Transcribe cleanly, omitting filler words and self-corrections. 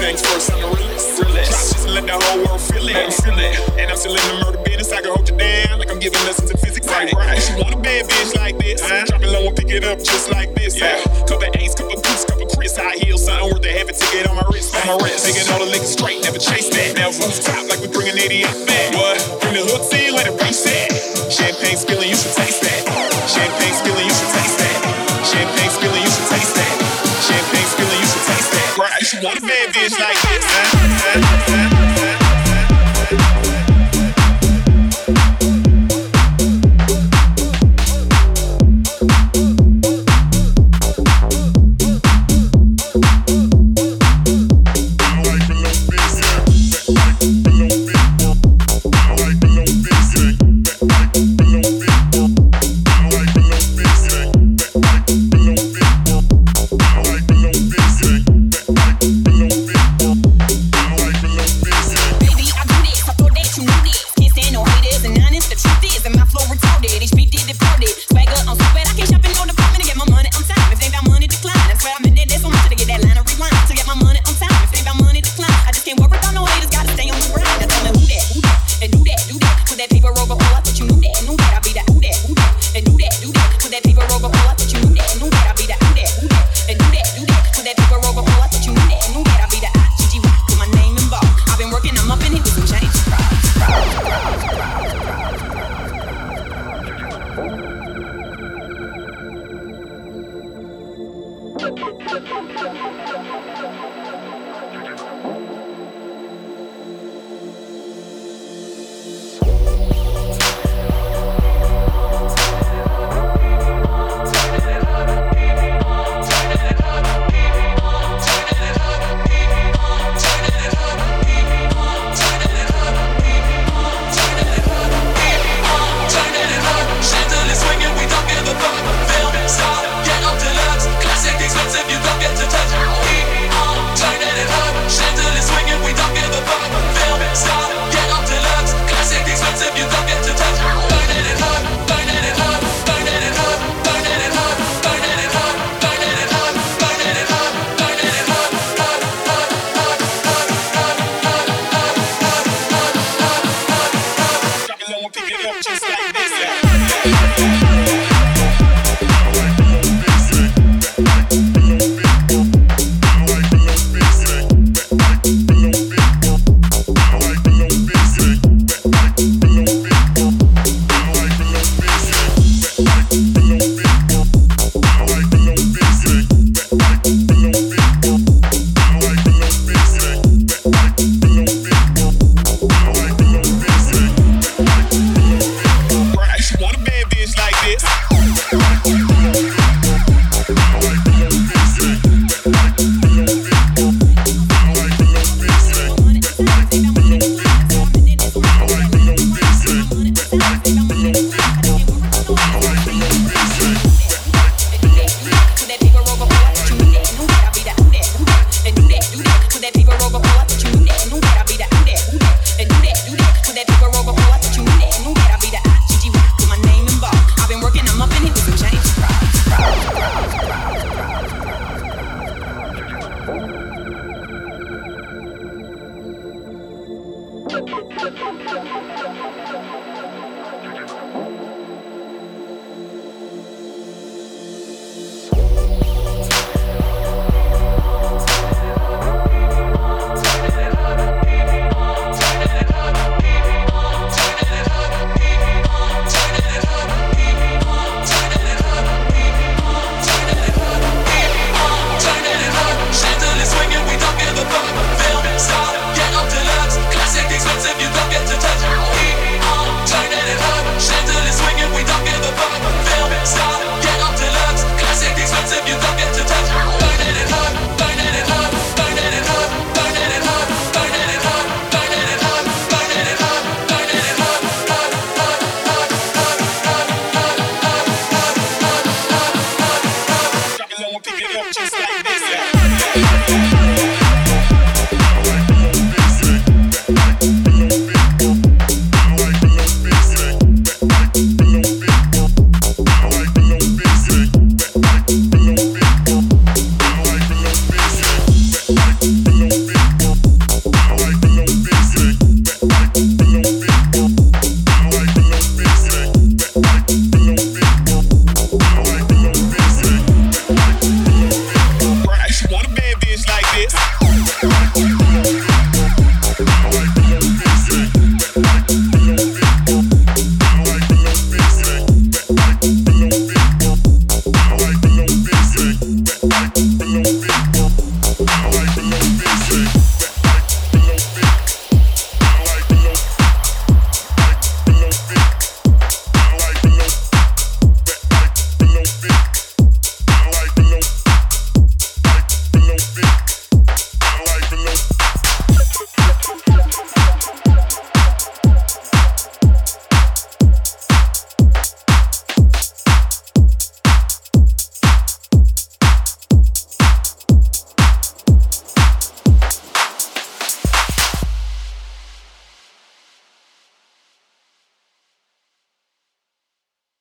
things first, I'm the realest. Drop this and let the whole world feel it. And I'm still in the murder business. I can hold you down like I'm giving lessons in physics. Right. She want a bad bitch like this. Drop it low and pick it up just like this. Couple A's, couple Dukes, couple Chris. High heels, something worth a heavy ticket on my wrist. Taking all the liquor straight, never chase that. Now rooftop like we bringing 88 back. What? Bring the hooks in, let it race that. Champagne spilling, you should taste that. Champagne spilling, you should taste that. Champagne spilling, you should taste that. Champagne spilling, you should taste that. Right? She want a bad bitch like this.